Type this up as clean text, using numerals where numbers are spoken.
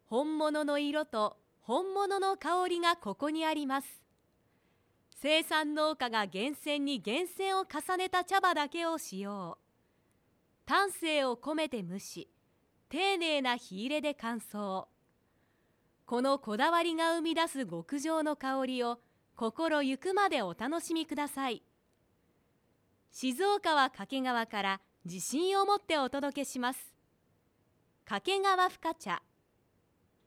本物の色と本物の香りがここにあります。生産農家が厳選に厳選を重ねた茶葉だけを使用。丹精を込めて蒸し、丁寧な火入れで乾燥。このこだわりが生み出す極上の香りを心ゆくまでお楽しみください。静岡は掛川から自信を持ってお届けします。掛川深茶。